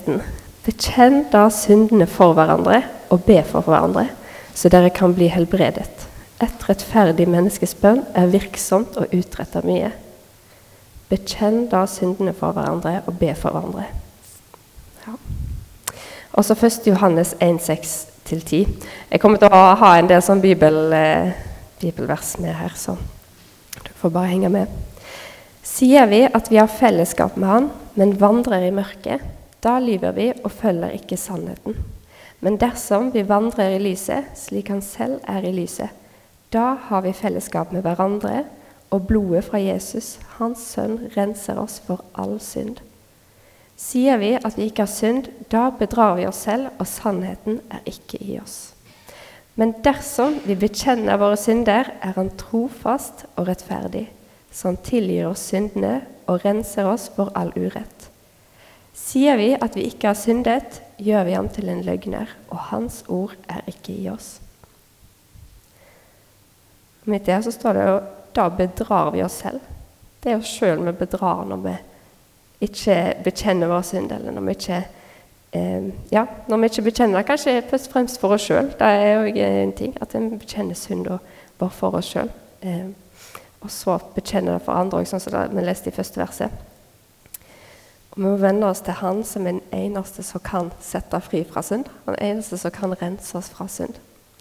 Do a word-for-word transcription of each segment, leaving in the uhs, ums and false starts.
femten. Bekjenn da syndene for hverandre og be for hverandre, så dere kan bli helbredet. Et rettferdig menneskes bønn er virksomt og utretter mye. Bekjenn da syndene for hverandre og be for hverandre. Ja. Og så første Johannes en, seks til ti. Jeg kommer til å ha en del sånn bibel, eh, bibelvers med her, så du får bare henge med. Sier vi at vi har fellesskap med han, men vandrer i mørket, da lyver vi og følger ikke sannheten. Men dersom vi vandrer i lyset, slik han selv er i lyset, da har vi fellesskap med hverandre, og blodet fra Jesus, hans sønn, renser oss for all synd. Sier vi at vi ikke har synd, da bedrar vi oss selv, og sannheten er ikke i oss. Men dersom vi bekjenner våre synder, er han trofast og rettferdig, så han tilgir oss syndene og renser oss for all urett. Sier vi at vi ikke har syndet, gjør vi ham til en løgner, og hans ord er ikke i oss. Midt i her så står det jo, da bedrar vi oss selv. Det er oss selv vi bedrar når vi ikke bekjenner vår synd, eller når vi ikke, eh, ja, når vi ikke bekjenner det, kanskje først og fremst for oss selv. Det er jo en ting, at vi bekjenner synd bare for oss selv. Eh, og så bekjenner det for andre, sånn som vi leste i første verset. Og vi må vende oss til han som er den eneste som kan sette fri fra synd. Den eneste som kan rense oss fra synd.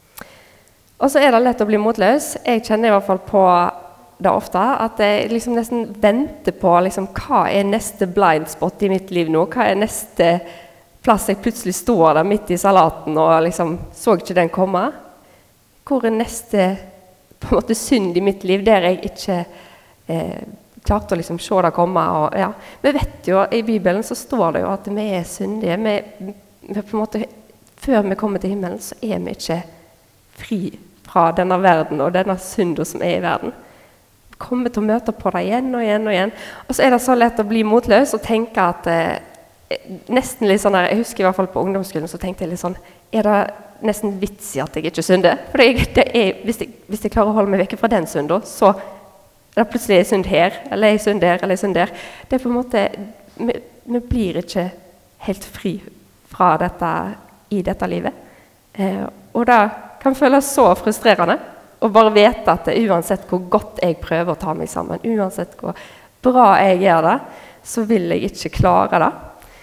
Og så er det lett å bli motløs. Jeg kjenner i hvert fall på det ofte, at jeg liksom nesten venter på liksom, hva er neste blind spot i mitt liv nå? Hva er neste plass jeg plutselig står der midt i salaten og liksom så ikke den komme? Hvor er neste på en måte synd i mitt liv der jeg ikke eh, klarte å liksom se det komme? Og, ja. Vi vet jo, i Bibelen så står det jo at vi er syndige. Vi, vi på en måte, før vi kommer til himmelen så er vi ikke fri fra denne verden og denne synden som er i verden. Vi kommer til å møte på det igjen og igjen og igjen. Og så er det så lett å bli motløs og tenke at eh, nesten litt sånn der, jeg husker i hvert fall på ungdomsskolen så tenkte jeg litt sånn, er det nesten vits i at jeg ikke synder? For det, det er, hvis, jeg, hvis jeg klarer å holde meg vekke fra den synden, så er det plutselig en synd her, eller en synd der, eller en synd der. Det er på en måte, vi, vi blir ikke helt fri fra dette i dette livet. Eh, og da kan føles så frustrerende å bare vite at det, uansett hvor godt jeg prøver å ta meg sammen, uansett hvor bra jeg gjør det, så vil jeg ikke klare det.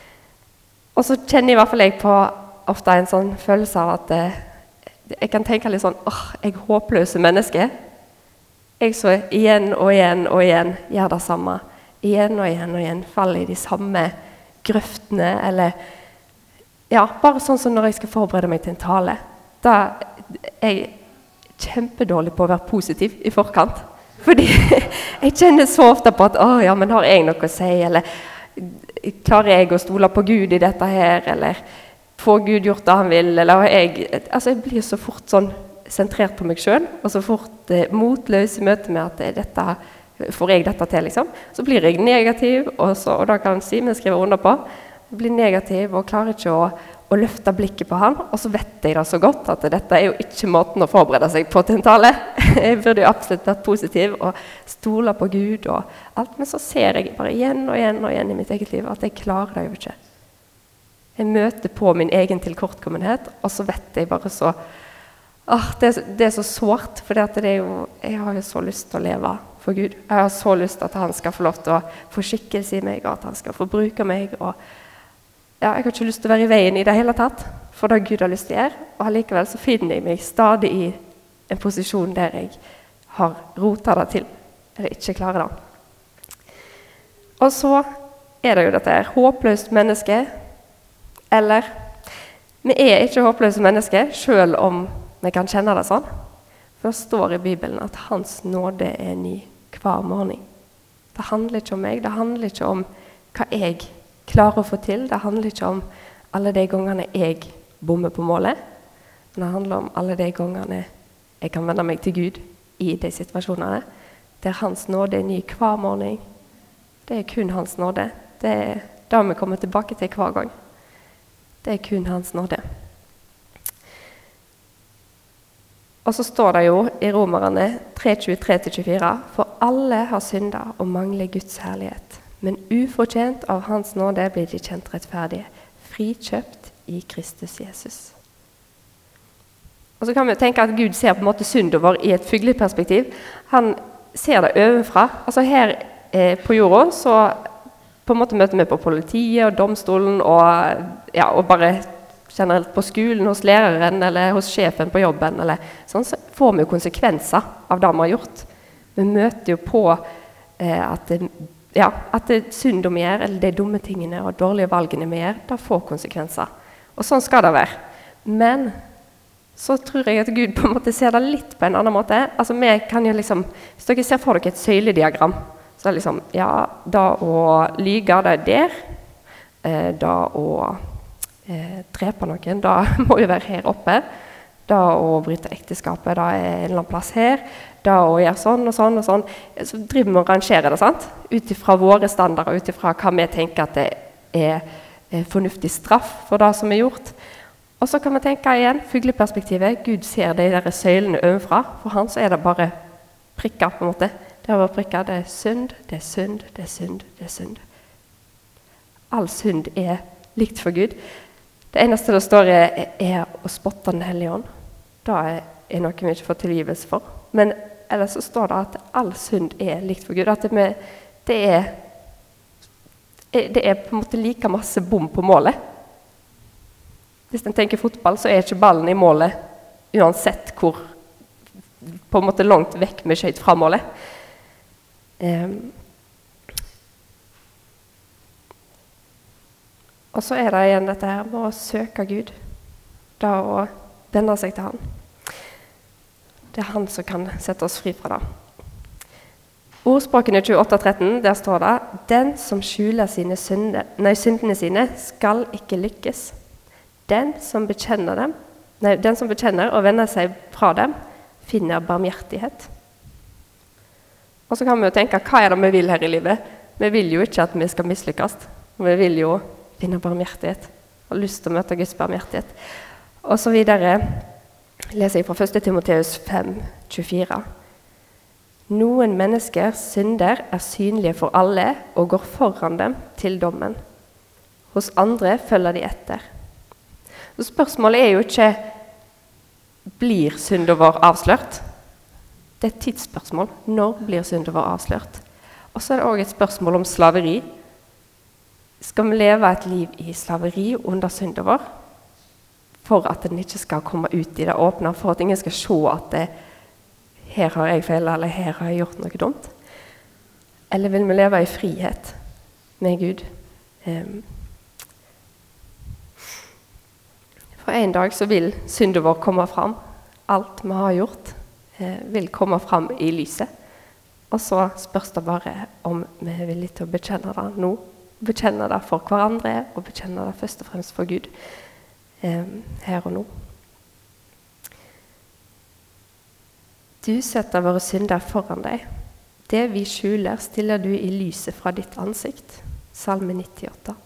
Og så kjenner i hvert fall jeg på ofte en sånn følelse av at eh, jeg kan tenke litt sånn, åh, jeg håpløse menneske. Jeg så igjen og igjen og igjen gjør det samme. Igjen og igjen og igjen faller i de samme grøftene, eller ja, bare sånn som når jeg skal forberede meg til en tale. Da er jeg kjempedårlig på å være positiv i forkant. Fordi jeg kjenner så ofte på at, åh, ja, men har jeg noe å si, eller klarer jeg å stole på Gud i dette her, eller får Gud gjort det han vil, eller jeg, altså jeg blir så fort sånn sentrert på meg selv, og så fort eh, motløs i møte med at eh, dette, får jeg dette til, liksom. Så blir jeg negativ, og, så, og da kan jeg si, men skriver under på, jeg blir negativ og klarer ikke å, å løfte blikket på han, og så vet jeg det så godt at dette er jo ikke måten å forberede seg på til en tale. Jeg burde jo absolutt vært positiv og stole på Gud og alt, men så ser jeg bare igjen og igjen og igjen i mitt eget liv at jeg klarer det jo ikke. Jeg møter på min egen tilkortkommenhet, og så vet jeg bare så, åh, det, er, det er så sårt, for det er jo, jeg har jo så lyst til å leve for Gud. Jeg har så lyst til at han skal få lov til å få skikkelse i meg, og at han skal få bruke meg, og ja, jeg har ikke lyst til å være i veien i det hele tatt, for det Gud har lyst til å gjøre, og allikevel så finner jeg meg stadig i en posisjon der jeg har rotet det til, eller ikke klarer det. Og så er det jo dette her, håpløst menneske, eller vi er ikke håpløse mennesker, selv om vi kan kjenne det sånn. For det står i Bibelen at hans nåde er ny hver morgen. Det handler ikke om meg, det handler ikke om hva jeg klarer å få til. Det handler ikke om alle de gangene jeg bommer på målet, men det handler om alle de gangene jeg kan vende meg til Gud i de situasjonene. Der hans nåde er ny hver morgen. Det er kun hans nåde. Det er det vi kommer tilbake til hver gang. Det er kun hans nåde. Og så står det jo i Romerne tre tjuetre til tjuefire, for alle har syndet og mangler Guds herlighet. Men ufortjent av hans nåde blir de kjent rettferdige, frikjøpt i Kristus Jesus. Og så kan vi tenke at Gud ser på en måte synden vår i et fugleperspektiv. Han ser det ovenfra. Altså her eh, på jorda så på en måte møter vi på politiet og domstolen og, ja, og bare generelt på skolen hos læreren eller hos sjefen på jobben. Eller sånn, så får vi jo konsekvenser av det vi har gjort. Vi møter jo på eh, at, det, ja, at det synd vi gjør, eller de dumme tingene og dårlige valgene vi gjør, det får konsekvenser. Og sånn skal det være. Men så tror jeg at Gud på en måte ser det litt på en annen måte. Altså, vi kan jo liksom, hvis dere ser for dere et søylediagram, så er det liksom, ja, da å lyge, det er der. Eh, da å eh, drepe noen, da må jo være her oppe. Da å bryte ekteskapet, da er en eller annen plass her. Da å gjøre sånn og sånn og sånn. Så driver vi og rangerer det, sant? Utifra våre standarder, utifra hva vi tenker at det er, er fornuftig straff for det som er gjort. Og så kan vi tenke igjen, fugleperspektivet. Gud ser de der søylene ovenfra. For han så er det bare prikker, på en måte. Det er bare prikker. Det er synd, det er synd, det er synd, det er synd. All synd er likt for Gud. Det eneste det står er, er å spotte den hellige ånd. Da er, er noe vi ikke får tilgivelse for. Men ellers så står det at all synd er likt for Gud. At det, det, er, det er på en måte like masse bom på målet. Hvis en tenker fotball, så er ikke ballen i målet uansett hvor på en måte langt vekk med skjøt fra målet. Um, og så er det igjen dette her med å søke Gud. Da å vende seg til han. Det er han som kan sette oss fri fra det. Ordspråkene tjueåtte tretten, der står det: «Den som skjuler sine synde, nei, syndene sine skal ikke lykkes. Den som bekjenner dem, nei, den som bekjenner og vender seg fra dem, finner barmhjertighet.» Og så kan vi jo tenke, hva er det vi vil her i livet? Vi vil jo ikke at vi skal mislykkes. Vi vil jo finne barmhjertighet. Og lyst til å møte Guds barmhjertighet. Og så videre leser jeg fra første Timoteus fem tjuefire. «Noen menneskers synder er synlige for alle og går foran dem til dommen. Hos andre følger de etter.» Så spørsmålet er jo ikke, blir synden vår avslørt? Det er et tidsspørsmål. Når blir synden vår avslørt? Og så er det også et spørsmål om slaveri. Skal vi leve et liv i slaveri under synden vår? For at den ikke skal komme ut i det åpne, for at ingen skal se at det, her har jeg feil, eller her har jeg gjort noe dumt? Eller vil vi leve i frihet med Gud? Um, For en dag så vil synden vår komme fram. Alt vi har gjort eh, vil komme fram i lyset. Og så spørs det bare om vi er villige til å bekjenne det nå. Bekjenne det for hverandre, og bekjenne det først og fremst for Gud. Eh, her og nå. Du setter våre synder foran deg. Det vi skjuler, stiller du i lyset fra ditt ansikt. Salme nittiåtte.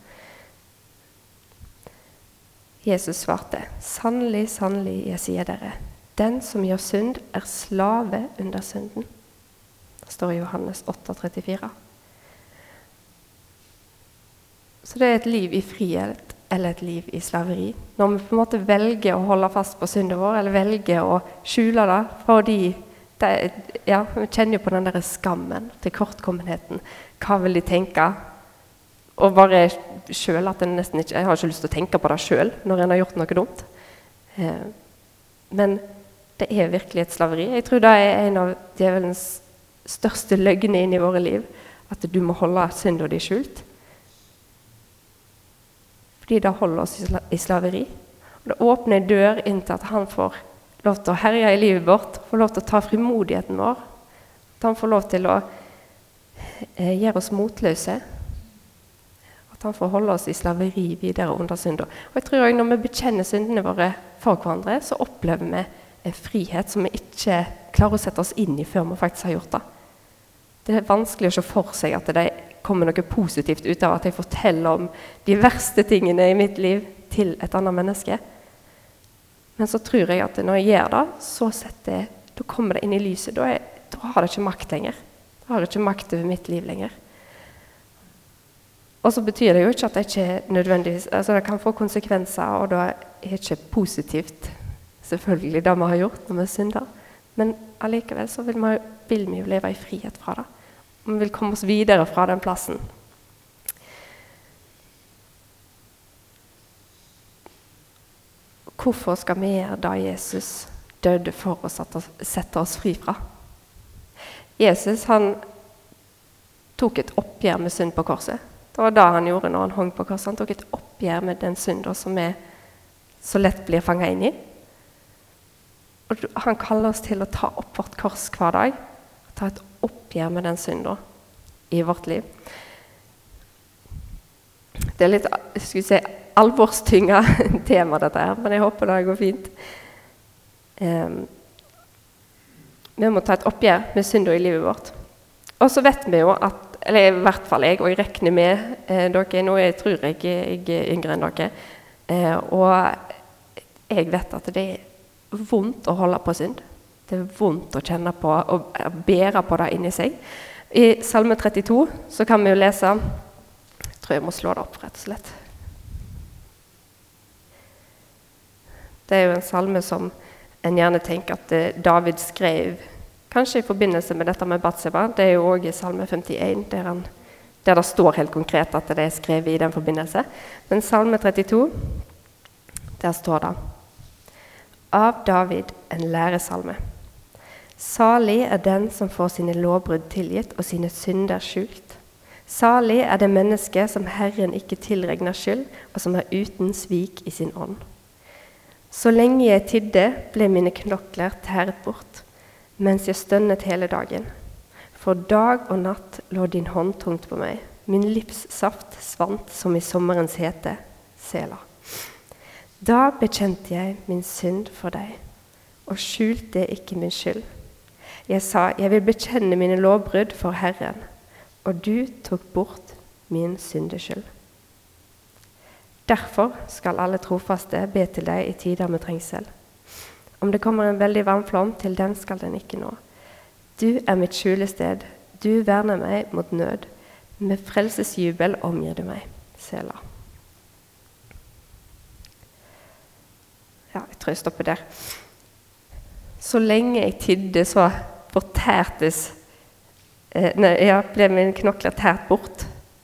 Jesus svarte: «Sannelig, sannelig, jeg sier dere, den som gjør synd er slave under synden.» Det står i Johannes åtte trettifire. Så det er et liv i frihet eller et liv i slaveri. Når vi på en måte velger å holde fast på synden vår, eller velger å skjule det, fordi det, ja, vi kjenner jo på den der skammen til kortkommenheten. Hva vil de tenke? Og bare selv at en nesten ikke, jeg har ikke lyst til å tenke på det selv når en har gjort noe dumt. Eh, men det er virkelig et slaveri. Jeg tror det er en av djevelens største løgne inn i våre liv, at du må holde synden din skjult. Fordi det holder oss i slaveri. Og det åpner en dør inn til at han får lov til å herje i livet vårt, får lov til å ta frimodigheten vår, at han får lov til å eh, gjøre oss motløse, at han får holde oss i slaveri videre under synden. Og jeg tror også når vi bekjenner syndene våre for hverandre, så opplever vi en frihet som vi ikke klarer å sette oss inn i før vi faktisk har gjort det. Det er vanskelig å se for seg at det kommer noe positivt ut av at jeg forteller om de verste tingene i mitt liv til et annet menneske. Men så tror jeg at når jeg gjør det, så setter, da kommer det inn i lyset. Da, er, da har det ikke makt lenger. Da har det ikke makt over mitt liv lenger. Og så betyr det jo ikke at det ikke nødvendigvis, altså det kan få konsekvenser, og det er ikke positivt, selvfølgelig, det vi har gjort når vi synder. Men allikevel så vil vi, vil vi jo leve i frihet fra det. Vi vil komme oss videre fra den plassen. Hvorfor skal vi gjøre det Jesus døde for å sette oss fri fra? Jesus, han tok et oppgjør med synd på korset. Det var det han gjorde når han hang på korset. Han tok et oppgjør med den synden som vi så lett blir fanget inn i. Og han kaller oss til å ta opp vårt kors hver dag. Ta et oppgjør med den synden i vårt liv. Det er litt, skal vi si, alvorstynga tema dette her, men jeg håper det går fint. Um, vi må ta et oppgjør med synden i livet vårt. Og så vet vi jo at, eller i hvert fall jeg, og jeg regner med eh, dere, nå jeg tror jeg jeg er yngre enn dere, eh, og jeg vet at det er vondt å holde på synd. Det er vondt å kjenne på, og bære på det inni seg. I Salme trettito så kan vi jo lese, jeg tror jeg må slå det opp rett og slett. Det er jo en salme som en gjerne tenker at eh, David skrev, kanskje i forbindelse med dette med Batseba. Det er jo også i Salme femtien, der, han, der det står helt konkret at det er skrevet i den forbindelse. Men Salme trettito, der står det: Av David en læresalme. Salig er den som får sine lovbrudd tilgitt og sine synder skjult. Salig er det menneske som Herren ikke tilregner skyld, og som er uten svik i sin ånd. Så lenge jeg tidde, ble mine knokler tæret bort, mens jeg stønnet hele dagen. For dag og natt lå din hånd tungt på meg. Min livssaft svant som i sommerens hete, Sela. Da bekjente jeg min synd for deg, og skjulte ikke min skyld. Jeg sa, jeg vil bekjenne mine lovbrudd for Herren, og du tok bort min syndeskyld. Derfor skal alle trofaste be til deg i tider med trengsel. Om det kommer en veldig vannflom, til den skal den ikke nå. Du er mitt skjulested, du verner meg mot nød. Med frelsesjubel omgir du meg, Sela. Ja, jeg tror jeg stopper der. Så lenge jeg tidde, så fortærtes, eh, nei, ja, ble min knokler tært bort.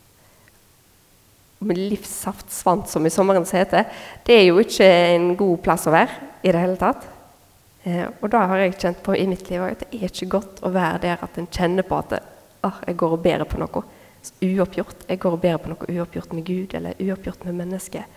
Med livssaft svant som i sommerens hete. Det er jo ikke en god plass å være i det hele tatt. Eh, og da har jeg kjent på i mitt liv at det er ikke godt å være der at en kjenner på at det, ah, jeg går og ber på noe uoppgjort. Jeg går og ber på noe uoppgjort med Gud eller uoppgjort med mennesket.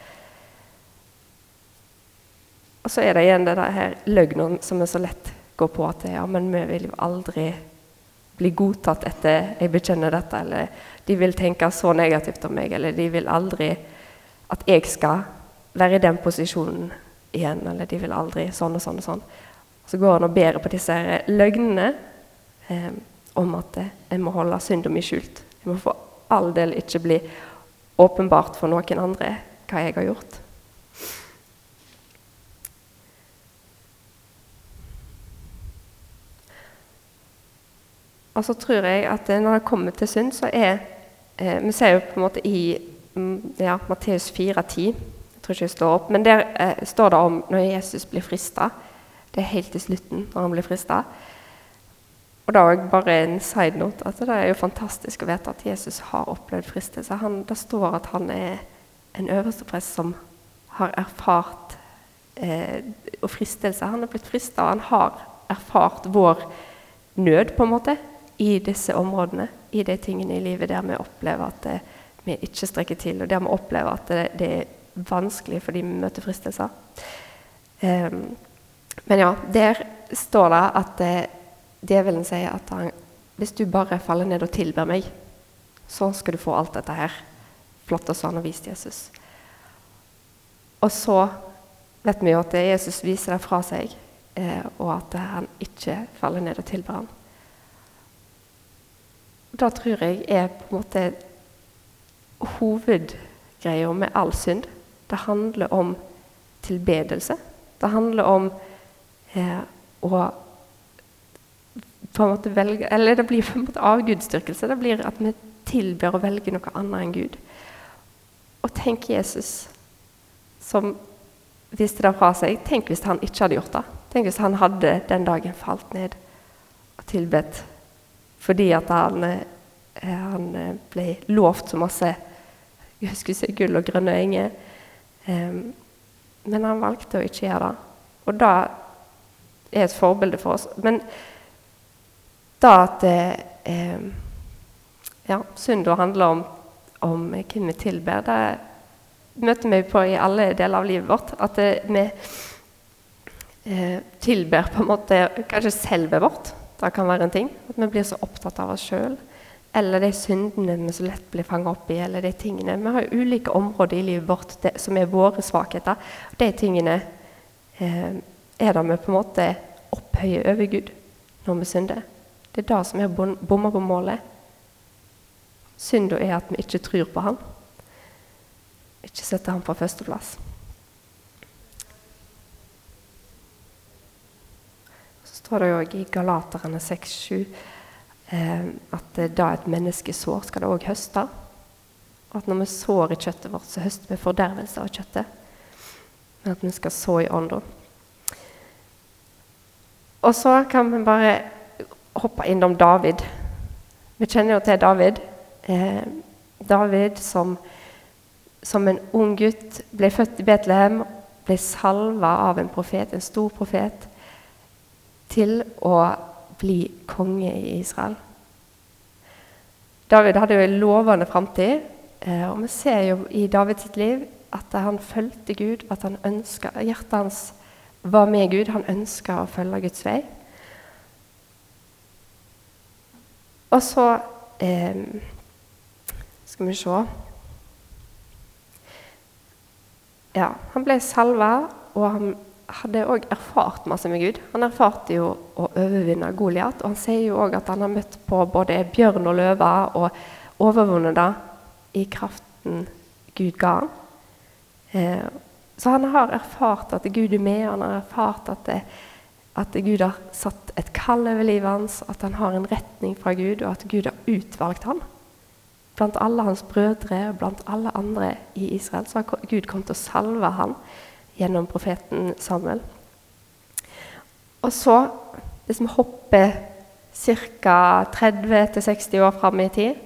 Og så er det igjen det her løgnen som er så lett går på at ja, men vi vil jo aldri bli godtatt etter jeg bekjenner dette, eller de vil tenke så negativt om meg, eller de vil aldri at jeg skal være i den posisjonen igjen, eller de vil aldri sånn og sånn og sånn. Så går han og ber på disse løgnene eh, om at jeg må holde synden min skjult. Jeg må for all del ikke bli åpenbart for noen andre hva jeg har gjort. Og så tror jeg at når det kommer til synd, så er, eh, vi ser jo på en måte i ja, Matteus fire ti, jeg tror ikke det står opp, men der eh, står det om når Jesus blir fristet. Det er helt i slutten når han blir fristet. Og da er bare en side note, at det er jo fantastisk å vite at Jesus har opplevd fristelse. Han, det står at han er en øverste prest som har erfart eh, og fristelse. Han er blitt fristet, og han har erfart vår nød på en måte, i disse områdene, i de tingene i livet der vi opplever at det, vi ikke strekker til, og der vi opplever at det, det er vanskelig fordi vi møter fristelser. Um, men ja, der står det at uh, djevelen sier at han, hvis du bare faller ned og tilber meg, så skal du få alt dette her. Flott og sånn, og vist Jesus. Og så vet vi jo at Jesus viser det fra seg, uh, og at uh, han ikke faller ned og tilber han. Da tror jeg er på en måte hovedgreier med all synd. Det handler om tilbedelse. Det handler om eh, å på en måte velge, eller det blir på en måte avgudsdyrkelse. Det blir at vi tilber å velge noe annet enn Gud. Og tenk Jesus som viste det fra seg. Tenk hvis han ikke hadde gjort det. Tenk hvis han hadde den dagen falt ned og tilbedt fordi at han, eh, han ble lovt så masse, jeg skulle si gull og grønne enger. Eh, men han valgte å ikke gjøre det. Og da er et forbilde for oss. Men da at eh, ja, synd handler om, om hvem vi tilber, det møter vi på i alle deler av livet vårt. At det, vi eh, tilber på en måte kanskje selve vårt. Det kan være en ting. At vi blir så opptatt av oss selv. Eller de syndene vi så lett blir fanget opp i. Eller de tingene. Vi har ulike områder i livet vårt det, som er våre svakheter. De tingene eh, er det vi på en måte opphøyer over Gud når vi synder. Det er det som er bommer på målet. Synden er at vi ikke tror på han. Ikke setter han på første plass. Så står det jo i Galaterne seks sju eh, at da et menneske sår, skal det også høste. Og at når vi sår i kjøttet vårt, så høster vi fordervelse av kjøttet. Men at vi skal så i ånden. Og så kan vi bare hoppe innom David. Vi kjenner jo til David. Eh, David som som en ung gutt ble født i Betlehem, ble salva av en profet, en stor profet, til å bli konge i Israel. David hadde jo en lovende fremtid, eh, og vi ser jo i Davids liv at han følte Gud, at han ønsket, hjertet hans var med Gud, han ønsket å følge Guds vei. Og så eh, skal vi se. Ja, han ble salva, og han hadde også erfart masse med Gud. Han erfarte jo å overvinne Goliat, og han sier jo også at han har møtt på både bjørn og løve, og overvunnet det i kraften Gud ga han. Eh, så han har erfart at Gud er med, han har erfart at, det, at Gud har satt et kall over livet hans, at han har en retning fra Gud, og at Gud har utvalgt han. Blant alle hans brødre og blant alle andre i Israel, så har Gud kommet til å salve han gjennom profeten Samuel. Og så, hvis vi hopper ca. tretti til seksti år frem i tid,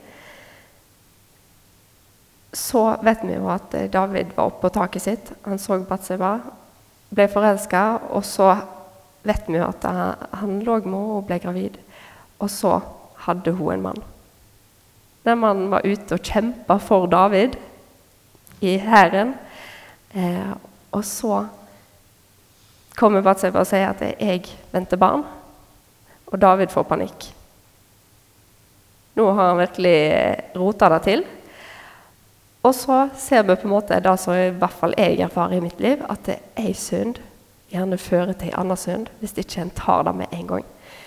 så vet vi jo at David var oppe på taket sitt. Han så Batseba, ble forelsket, og så vet vi jo at han lå med henne og ble gravid. Og så hadde hun en mann. Der man var ute og kjempet for David i hæren. Eh, og så kommer Batseba og sier at jeg venter barn, og David får panikk. Nå har han virkelig rotet det til. Og så ser vi på en måte det som i hvert fall jeg erfarer i mitt liv, at det er en synd gjerne fører til en annen synd, hvis ikke en tar det med en gang.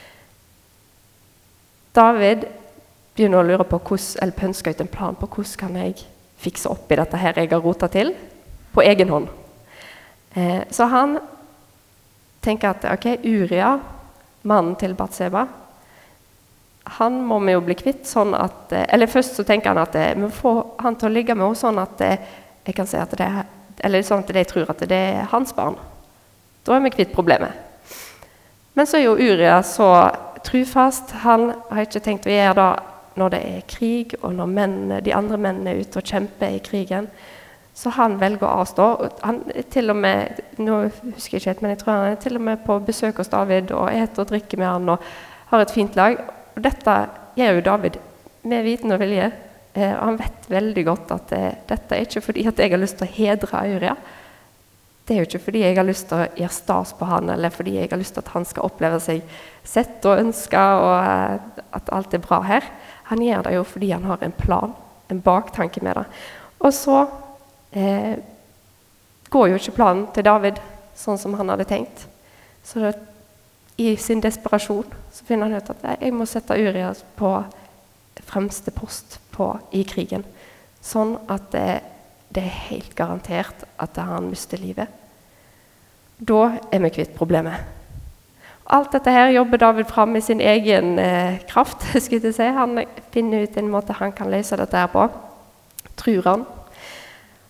David begynner å lure på hvordan, eller pønsker ut en plan på hvordan kan jeg fikse opp i dette her jeg har rotet til, på egen hånd. Eh, så han tenker at, ok, Uria, mannen til Batseba, han må vi jo bli kvitt sånn at, eller først så tenker han at vi får han til å ligge med henne sånn at jeg kan si at det er, eller sånn at de tror at det er hans barn. Da er vi kvitt problemet. Men så er jo Uria så trufast, han har ikke tenkt å gjøre det når det er krig, og når mennene, de andre mennene er ute og kjemper i krigen. Så han velger å avstå. Han er til og med, nå husker jeg ikke helt, men jeg tror han er til og med på besøk hos David, og eter og drikker med han, og har et fint lag. Og dette gjør jo David med viten og vilje. Eh, og han vet veldig godt at eh, dette er ikke fordi at jeg har lyst til å hedre Uria. Det er jo ikke fordi jeg har lyst til å gjøre stas på han, eller fordi jeg har lyst til at han skal oppleve seg sett og ønske, og eh, at alt er bra her. Han gjør det jo fordi han har en plan, en baktanke med det. Og så eh, går jo ikke planen til David sånn som han hadde tenkt. Så det, i sin desperasjon så finner han ut at jeg må sette Uria på fremste post på, i krigen. Sånn at det, det er helt garantert at han mister livet. Da er vi kvitt problemet. Alt dette her jobber David fram i sin egen eh, kraft, skulle jeg si. Han finner ut en måte han kan løse dette her på, tror han.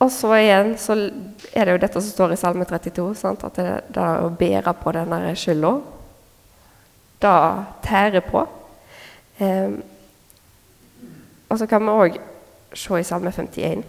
Og så igjen så er det jo dette som står i Salme trettito, sant? At det, det er å bære på denne skylda, det tærer på. Um, og så kan vi også se i Salme femtien.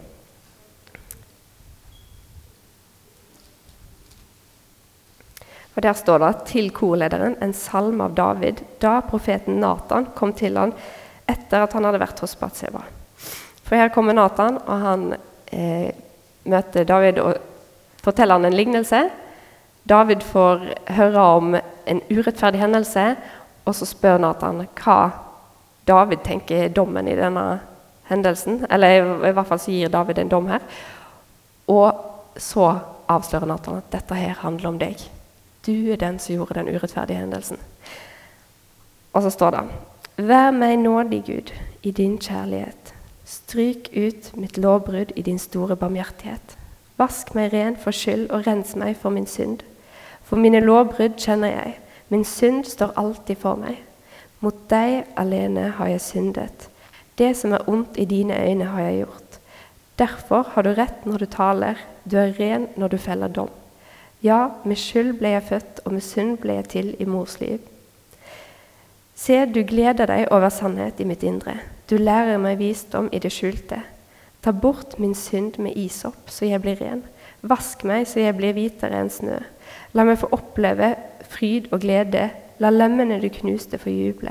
Og der står det til korlederen en salme av David, da profeten Nathan kom til han etter at han hadde vært hos Batseba. For her kommer Nathan, og han eh, møter David og forteller han en lignelse. David får høre om en urettferdig hendelse, og så spør Nathan hva David tenker dommen i denne hendelsen, eller i, i hvert fall så gir David en dom her. Og så avslører Nathan at dette her handler om deg. Du er den som gjorde den urettferdige hendelsen. Og så står det: Vær meg nådig, Gud, i din kjærlighet. Stryk ut mitt lovbrudd i din store barmhjertighet. Vask meg ren for skyld og rens meg for min synd. For mine lovbrudd kjenner jeg. Min synd står alltid for meg. Mot deg alene har jeg syndet. Det som er ondt i dine øyne har jeg gjort. Derfor har du rett når du taler. Du er ren når du feller dom. Ja, med skyld ble jeg født, og med synd ble jeg til i mors liv. Se, du gleder deg over sannhet i mitt indre. Du lærer meg visdom i det skjulte. Ta bort min synd med isopp, så jeg blir ren. Vask meg, så jeg blir hvitere enn snø. La meg få oppleve fryd og glede. La lemmene du knuste få juble.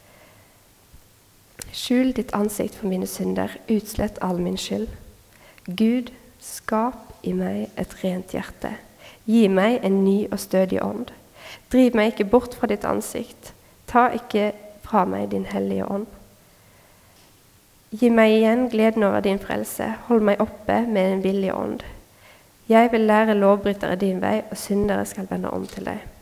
Skjul ditt ansikt for mine synder. Utslett all min skyld. Gud, skap i meg et rent hjerte. Gi meg en ny og stødig ånd. Driv meg ikke bort fra ditt ansikt. Ta ikke fra meg din hellige ånd. Gi meg igjen gleden over din frelse. Hold meg oppe med en villig ånd. Jeg vil lære lovbrytere din vei, og syndere skal vende om til deg.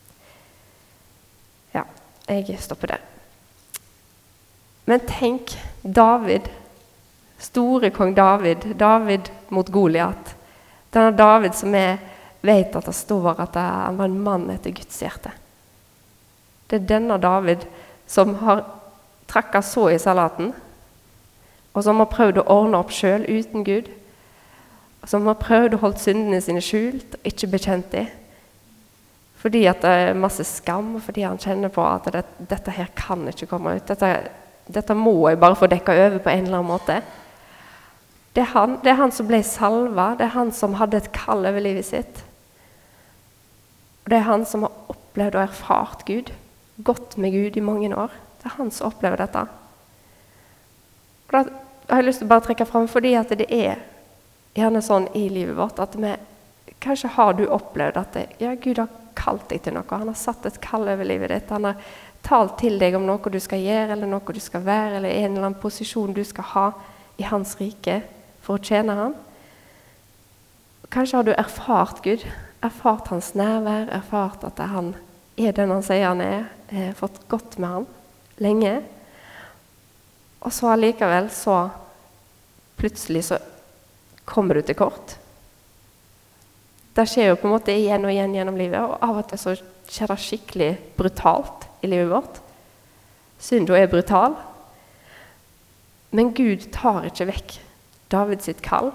Ja, jeg stopper der. Men tenk, David, store kong David, David mot Goliat. Denne David som er vet at det står at han var en mann etter Guds hjerte. Det er denne David som har trakket så i salaten, og som har prøvd å ordne opp selv uten Gud, og som har prøvd å holde syndene sine skjult og ikke bekjent dem, fordi at det er masse skam, og fordi han kjenner på at det, dette her kan ikke komme ut. Dette, dette må jeg bare få dekket over på en eller annen måte. Det er, han, det er han som ble salva, det er han som hadde et kall over livet sitt. Og det er han som har opplevd og erfart Gud, gått med Gud i mange år. Det er han som opplever dette. Og da har jeg lyst til å bare trekke frem, fordi at det er gjerne sånn i livet vårt, at vi, kanskje har du opplevd at det, ja, Gud har kalt deg til noe, han har satt et kall over livet ditt, han har talt til deg om noe du skal gjøre, eller noe du skal være, eller en eller annen posisjon du skal ha i hans rike for å tjene han. Kanskje har du erfart Gud, erfart hans nærvær, erfart at han er den han sier han er, eh, fått godt med han lenge. Og så allikevel så plutselig så kommer du til kort. Det skjer jo på en måte igjen og igjen gjennom livet, og av og til så skjer det skikkelig brutalt i livet vårt. Synda er brutal. Men Gud tar ikke vekk David sitt kall.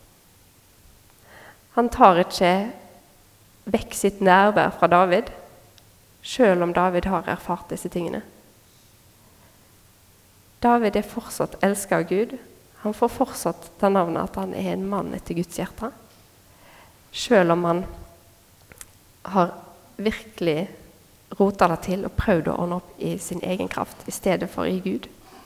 Han tar ikke vekk sitt nærvær fra David, selv om David har erfart disse tingene. David er fortsatt elsket av Gud. Han får fortsatt det navnet at han er en mann etter Guds hjerte. Selv om han har virkelig rotet det til og prøvd å ordne opp i sin egen kraft i stedet for i Gud.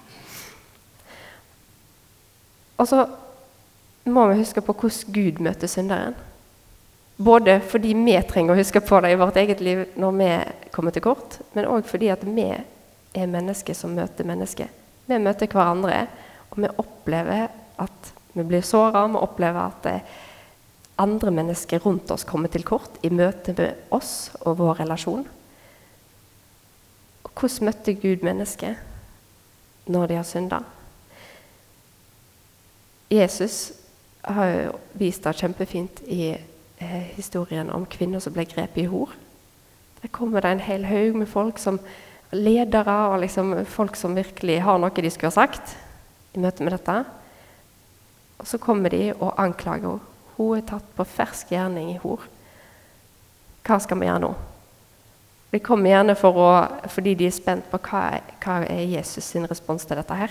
Og så må vi huske på hvordan Gud møter synderen. Både fordi vi trenger å huske på det i vårt eget liv når vi kommer til kort, men også fordi at vi er mennesker som møter mennesker. Vi møter hverandre, og vi opplever at vi blir såret, vi opplever at andre mennesker rundt oss kommer til kort i møte med oss og vår relasjon. Og hvordan møtte Gud mennesker når de har syndet? Jesus har jo vist det kjempefint i eh, historien om kvinner som ble grepet i hor. Der kommer det en hel haug med folk som ledere og liksom folk som virkelig har noe de skulle ha sagt i møte med dette. Og så kommer de og anklager henne. Hun er tatt på fersk gjerning i hor. Hva skal vi gjøre nå? De kommer gjerne for å, fordi de er spent på hva er, hva er Jesus sin respons til dette her.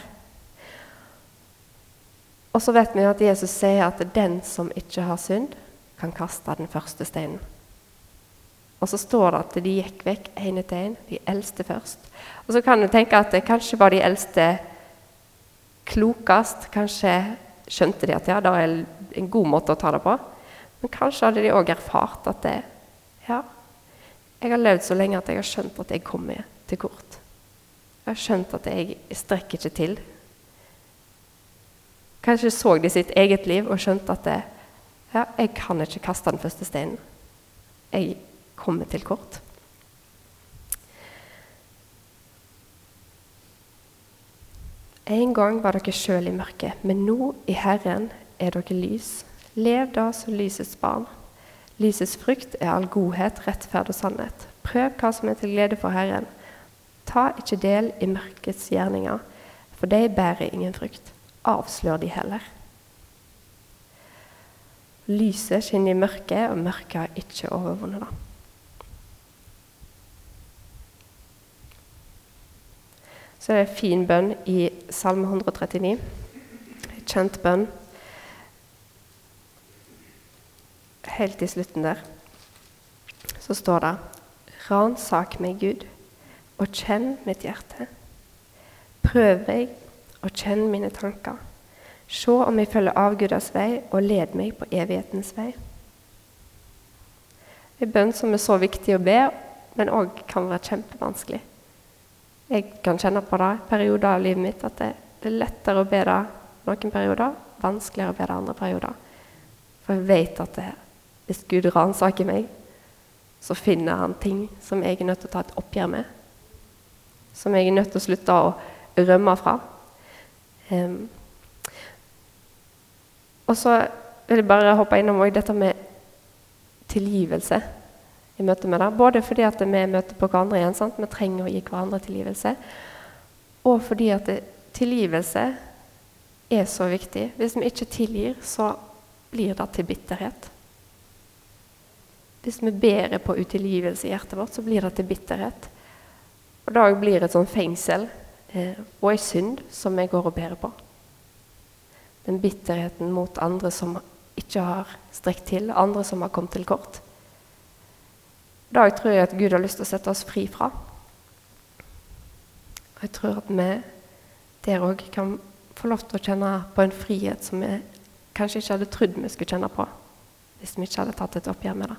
Og så vet vi at Jesus sier at den som ikke har synd, kan kaste den første steinen. Og så står det at de gikk vekk en etter en, de eldste først. Og så kan du tenke at det kanskje var de eldste klokest, kanskje skjønte de at ja, det er en god måte å ta det på. Men kanskje hadde de også erfart at det, ja, jeg har levd så lenge at jeg har skjønt at jeg kommer til kort. Jeg har skjønt at jeg strekker ikke til. Kanskje så de sitt eget liv og skjønte at det, ja, jeg kan ikke kaste den første steinen. Jeg kommer til kort. En gang var dere selv i mørket, men nå i Herren er dere lys. Lev da som lysets barn. Lysets frukt er all godhet, rettferd og sannhet. Prøv hva som er til glede for Herren. Ta ikke del i mørkets gjerninger, for de bærer ingen frukt. Avslør de heller. Lyset skinner i mørket, og mørket har ikke overvunnet det. Så er det en fin bønn i Salme hundre og trettini. En kjent bønn. Helt i slutten der, så står det: Ransak meg, Gud, og kjenn mitt hjerte. Prøv meg og kjenn mine tanker. Se om jeg følger avgudas vei, og led meg på evighetens vei. En bønn som er så viktig å be, men også kan være kjempevanskelig. Jeg kan kjenne på det i perioder av livet mitt, at det er lettere å be det noen perioder, vanskeligere å be det andre perioder. For jeg vet at det, hvis Gud ransaker meg, så finner han ting som jeg er nødt til å ta et oppgjør med. Som jeg er nødt til å slutte å rømme fra. Um, og så vil jeg bare hoppe innom dette med tilgivelse i møte med det. Både fordi at vi møter på hverandre igjen, sant? Vi trenger å gi hverandre tilgivelse. Og fordi at det, tilgivelse er så viktig. Hvis vi ikke tilgir, så blir det til bitterhet. Hvis vi ber på utilgivelse i hjertet vårt, så blir det til bitterhet. Og da blir det et sånn fengsel eh, og en synd som jeg går og ber på. Den bitterheten mot andre som ikke har strekt til, andre som har kommet til kort. Da tror jeg at Gud har lyst til å sette oss fri fra. Og jeg tror at vi der også kan få lov til å kjenne på en frihet som vi kanskje ikke hadde trodd vi skulle kjenne på, hvis vi ikke hadde tatt et oppgjør med det.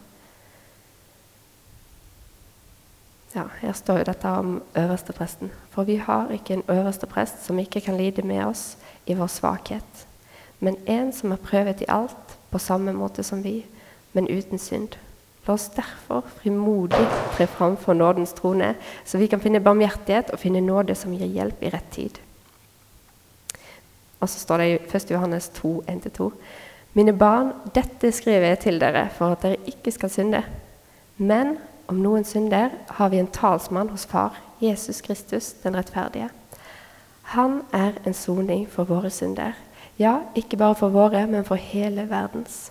Ja, her står jo dette om øverste presten. For vi har ikke en øverste prest som ikke kan lide med oss i vår svakhet, men en som er prøvet i alt på samme måte som vi, men uten synd. La oss derfor frimodig tre fram for nådens trone, så vi kan finne barmhjertighet og finne nåde som gir hjelp i rett tid. Og så står det i første Johannes to, en til to. Mine barn, dette skriver jeg til dere for at dere ikke skal synde. Men om noen synder har vi en talsmann hos far, Jesus Kristus, den rettferdige. Han er en soning for våre synder. Ja, ikke bare for våre, men for hele verdens.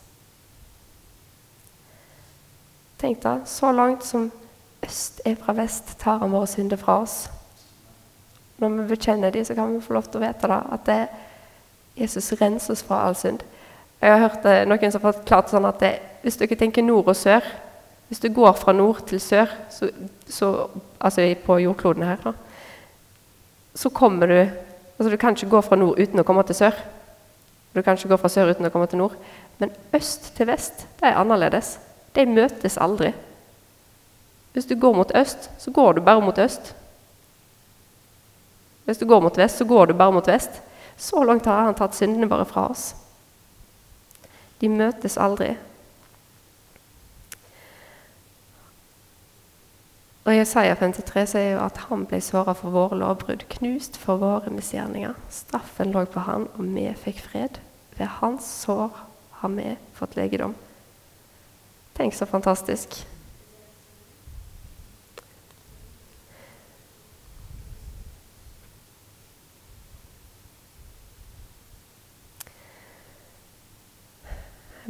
Tenk da, så langt som øst er fra vest, tar han våre synder fra oss. Når vi bekjenner dem, så kan vi få lov til å vite da, at det, Jesus renser oss fra all synd. Jeg har hørt det, noen som har forklart sånn at det, hvis du ikke tenker nord og sør, hvis du går fra nord til sør, så, så, altså på jordkloden her, da, så kommer du, altså du kan ikke gå fra nord uten å komme til sør. Du kan ikke gå fra sør uten å komme til nord. Men øst til vest, det er annerledes. De møtes aldri. Hvis du går mot øst, så går du bare mot øst. Hvis du går mot vest, så går du bare mot vest. Så langt har han tatt syndene bare fra oss. De møtes aldri. Og i Jesaja femtitre sier jo at han ble såret for våre lovbrudd, knust for våre misgjerninger. Straffen lå på han, og vi fikk fred. Ved hans sår har vi fått legedom. Tenk så fantastisk.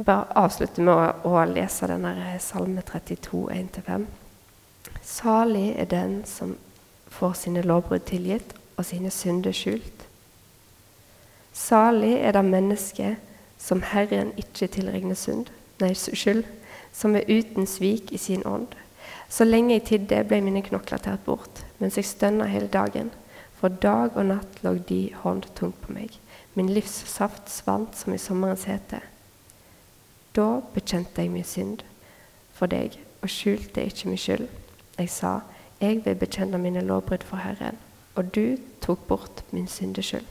bare avslutte med å, å lese denne Salme trettito, en til fem. Salig er den som får sine lovbrudd tilgitt og sine synder skjult. Salig er det menneske som Herren ikke tilregner synd, nei, skyld, som er uten svik i sin ånd. Så lenge jeg tidde ble mine knokler tært bort, mens jeg stønnet hele dagen. For dag og natt lå de hånd tungt på meg. Min livssaft svant som i sommerens hete. Da bekjente jeg min synd for deg, og skjulte ikke min skyld. Jeg sa, jeg vil bekjenne mine lovbrudd for Herren, og du tok bort min syndeskyld.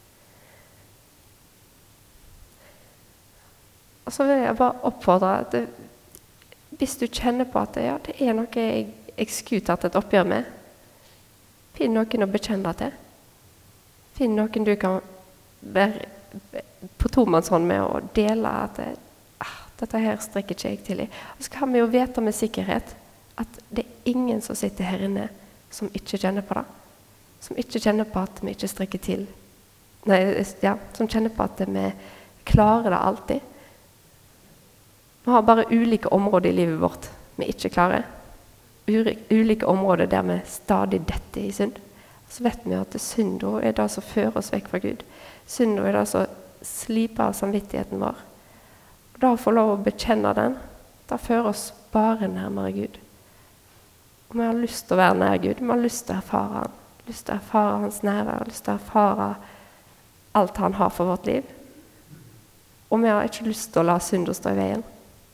Og så vil jeg bare oppfordre at det, hvis du kjenner på at det, ja, det er noe jeg, jeg skulle tatt et oppgjør med, finn noen å bekjenne til. Finn noen du kan være på tomannshånd med og dele at det, ah, dette her strekker ikke jeg til i. Og så kan vi jo vite med sikkerhet at det er ingen som sitter her inne som ikke kjenner på det. Som ikke kjenner på at vi ikke strekker til. Nei, ja, som kjenner på at vi klarer det alltid. Vi har bare ulike områder i livet vårt vi ikke klarer. Ulike områder der vi stadig detter i synd. Så vet vi at synd er det som fører oss vekk fra Gud. Synd er det som sliper samvittigheten vår. Og da å få lov å bekjenne den, da fører oss bare nærmere Gud. Og vi har lyst til å være nær Gud. Vi har lyst til å erfare han. Lyst til å erfare hans nærvær. Lyst til å erfare alt han har for vårt liv. Og vi har ikke lyst til å la synd stå i veien.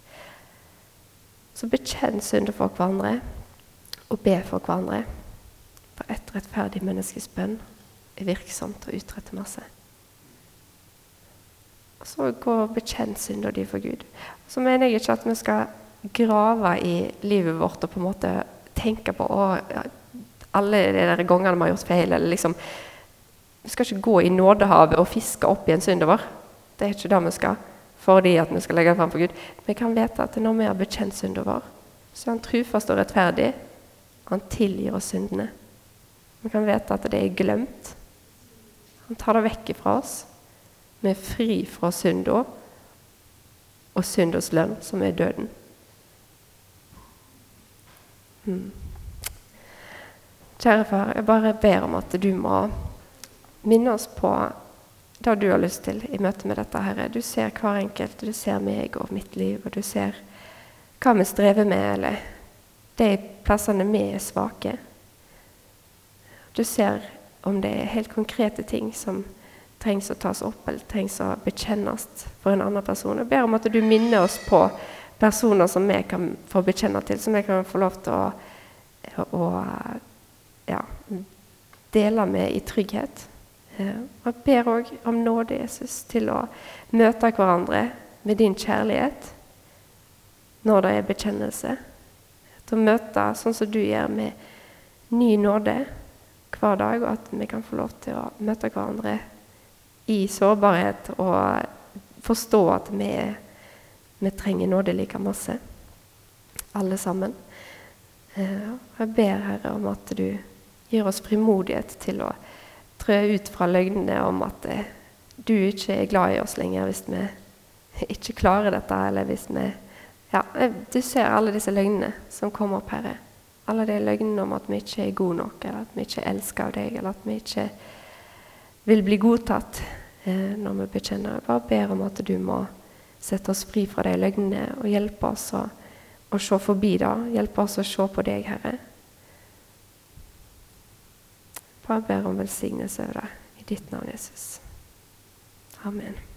Så bekjenn synder for hverandre, og be for hverandre. For et rettferdig menneskes bønn er virksomt og utretter masse. Og så gå og bekjenn synder de for Gud. Så mener jeg ikke at vi skal grave i livet vårt og på en måte tenke på å, ja, alle de der gangene vi har gjort feil, eller liksom, vi skal ikke gå i nådehavet og fiske opp i en synder vår. Det er ikke det vi skal, fordi at vi skal legge frem for Gud. Vi kan vite at når vi har bekjent synder vår, så er han trufast og rettferdig, han tilgir oss syndene. Vi kan vite at det er glemt. Han tar det vekk fra oss. Vi er fri fra synda, og syndas lønn, som er døden. Hmm. Kjære far, jeg bare ber om at du må minne oss på det du har lyst til i møte med dette, Herre. Du ser hver enkelt, du ser meg og mitt liv, og du ser hva vi strever med, eller de plassene vi er svake. Du ser om det er helt konkrete ting som trengs å tas opp, eller trengs å bekjennes for en annen person. Jeg ber om at du minner oss på personer som vi kan få bekjenne til, som vi kan få lov til å, å ja, dele med i trygghet. Jeg ber også om nåde, Jesus, til å møte hverandre med din kjærlighet når det er bekjennelse. Til å møte sånn som du gjør med ny nåde hver dag, og at vi kan få lov til å møte hverandre i sårbarhet og forstå at vi, vi trenger nåde like masse, alle sammen. Jeg ber, Herre, om at du gir oss frimodighet til å trø ut fra løgnene om at eh, du ikke er glad i oss lenger hvis vi ikke klarer dette, eller hvis vi, ja, du ser alle disse løgnene som kommer opp, Herre. Alle de løgnene om at vi ikke er gode nok, eller at vi ikke elsker deg, eller at vi ikke vil bli godtatt eh, når vi bekjenner. Jeg bare ber om at du må sette oss fri fra de løgnene og hjelpe oss å, å se forbi det, hjelpe oss å se på deg, Herre. Bare ber om velsignelse over deg, i ditt navn, Jesus. Amen.